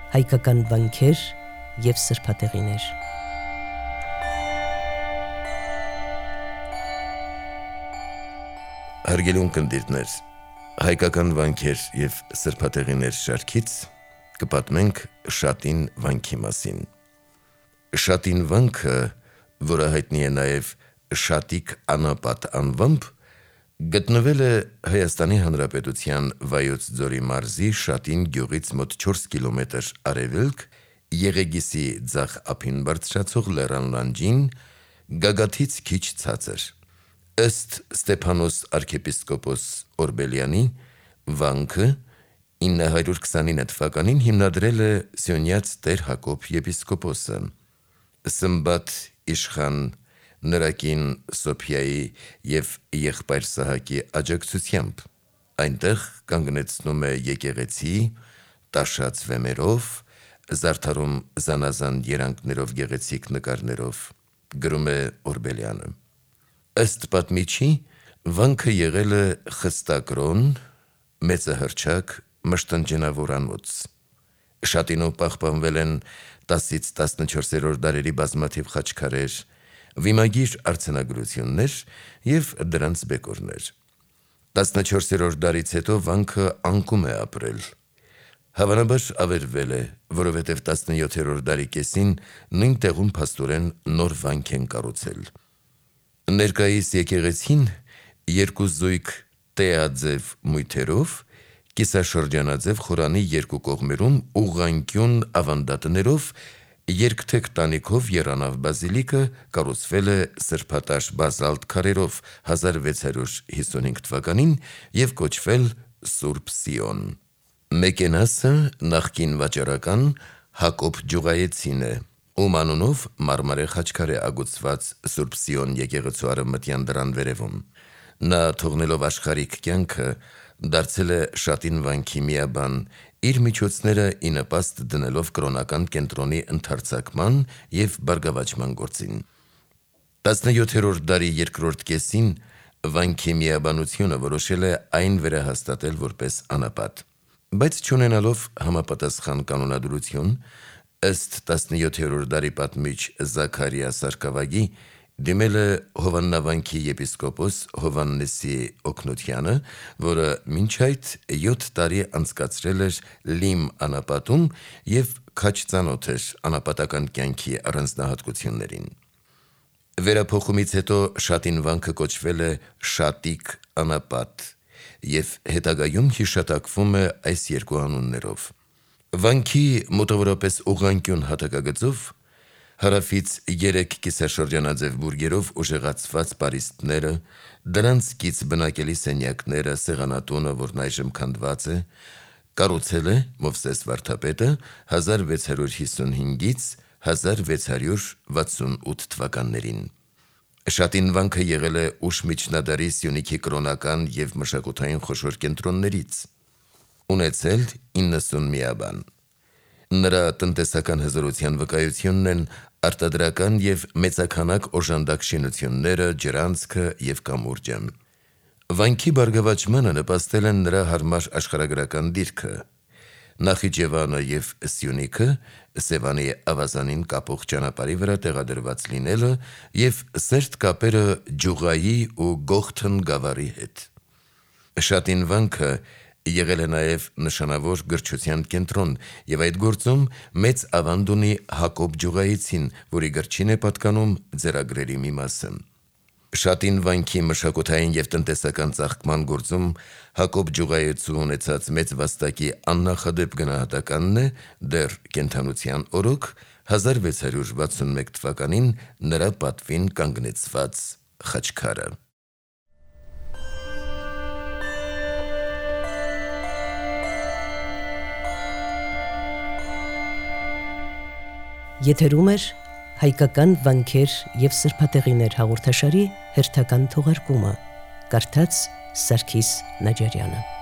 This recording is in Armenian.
հայկական վանքեր և սրբատեղիներ։ Հարգելի ունկնդիրներ, հայկական վանքեր և սրբատեղիներ շարքից կպատմենք Շատին վանքի մասին։ Շատին վանքը, որը հայտնի է նաև Շատիկ անապատ անվամբ, գտնվել է Հայաստանի Հանրապետության Վայոց ձորի մարզի Շատին գյուղից մոտ 4 կիլոմետր արևելք, Եղեգիսի ձախ ափին բարձրացող լեռան լանջին, Գագաթից քիչ ցածր։ Ըստ Ստեփանոս arczepiskopos Օրբելյանի, վանքը 929 թվականին հիմնադրել է Սյունյաց Տեր Հակոբ եպիսկոպոսը։ Սմբատ իշխան նրա կին Սոփիայի և եղբայր Սահակի աջակցությամբ այնտեղ կանգնեցնում է եկեղեցի, տաշած վեմերով, զարդարում զանազան երանգներով գեղեցիկ նկարներով, գրում է Օրբելյանը։ Ըստ պատմիչի, վանքը եղել է խստակրոն, մեծահռչակ, մշտնջենավոր անոց։ Շատինում պահպանվել են 10-ից 14-րդ դարերի բազմաթիվ խաչքարեր, վիմագիր արձանագրություններ և դրանց բեկորներ։ 14-րդ դարից հետո վանքը անկում է ապրել։ Հավանաբար ավերվել է, որովհետև 17-րդ դարի կեսին նույն տեղում փաստորեն նոր վանք են կառուցել։ Ներկայիս եկեղեցին երկու զույգ տեաձև մույթերով, կիսաշրջանաձև խորանի երկու կողմերում ուղղանկյուն ավանդատներով, երկթեք տանիքով եռանավ բազիլիկը կառուցվել է սրբատաշ բազալտ քարերով 1655 թվականին և կոչվել Սուրբ Սիոն։ Մեկենասը նախկին վաճառական Հակոբ Ջուղայեցին է, ում անունով մարմարե խաչքար է ագուցված Սուրբ Սիոն եկեղեցու արևմտյան դռան վերևում։ Նա թողնելով աշխարհիկ կյանքը դարձել է Շատին վանքի միաբան, իր միջոցները ի նպաստ դնելով կրոնական կենտրոնի ընդարձակման և բարգավաճման գործին։ 17-րդ դարի երկրորդ կեսին վանքի միաբանությունը որոշել է այն վերահաստատել որպես անապատ, բայց չունենալով համապատասխան կանոնադրություն, ըստ 17-րդ դարի պատմիչ Զաքարիա Սարգսակի, դիմել է Հովաննավանքի եպիսկոպոս Հովաննեսի օգնությանը, որը մինչ այդ 7 տարի անցկացրել էր Լիմ անապատում և քաչ ծանոթ էր անապատական կյանքի առանձնահատկություններին։ Վերափոխումից հետո Շատին վանքը կոչվել է Շատիկ անապատ և հետագայում հիշատակվում է այս երկու անուններով։ Վանքի մոտավորապես ուղղանկյուն հատակագծով հարավից 3 կիսաշրջանաձև բուրգերով ուժեղացված պարիսպները, դրանց կից բնակելի սենյակները, սեղանատունը, որն այժմ քանդված է, կառուցել է Մովսես վարդապետը 1655-ից 1668 թվականներին։ Շատին վանքը եղել է ուշ միջնադարի Սյունիքի կրոնական և մշակութային խոշոր կենտրոններից։ Ունեցել 90 միաբան։ Նրա տնտեսական հզորության վկայությունն են արտադրական և մեծաքանակ օժանդակ շինությունները, ջրանցքը և կամուրջը։ Վանքի բարգավաճմանը նպաստել են նրա հարմար աշխարհագրական դիրքը, Նախիջևանը և Սյունիքը Սևանի ավազանին կապող ճանապարհի վրա տեղադրված լինելը և սերտ կապերը Ջուղայի ու Գողթն գավառի հետ։ Շատին վանքը եղել է նաև նշանավոր գրչության կենտրոն և այդ գործում մեծ ավանդ ունի Հակոբ Ջուղայեցին, որի գրչին է պատկանում ձեռագրերի մի մասը։ Շատին վանքի մշակութային և տնտեսական ծաղկման գործում Հակոբ Ջուղայեցու ունեցած մեծ վաստակի աննախադեպ գնահատականն է դեռ կենդանության օրոք 1661 թվականին նրա պատվին կանգնեցված խաչքարը։ Եթերում էր հայկական վանքեր և սրբատեղիներ հաղորդաշարի հերթական թողարկումը, կարդաց Սարգիս Նաջարյանը։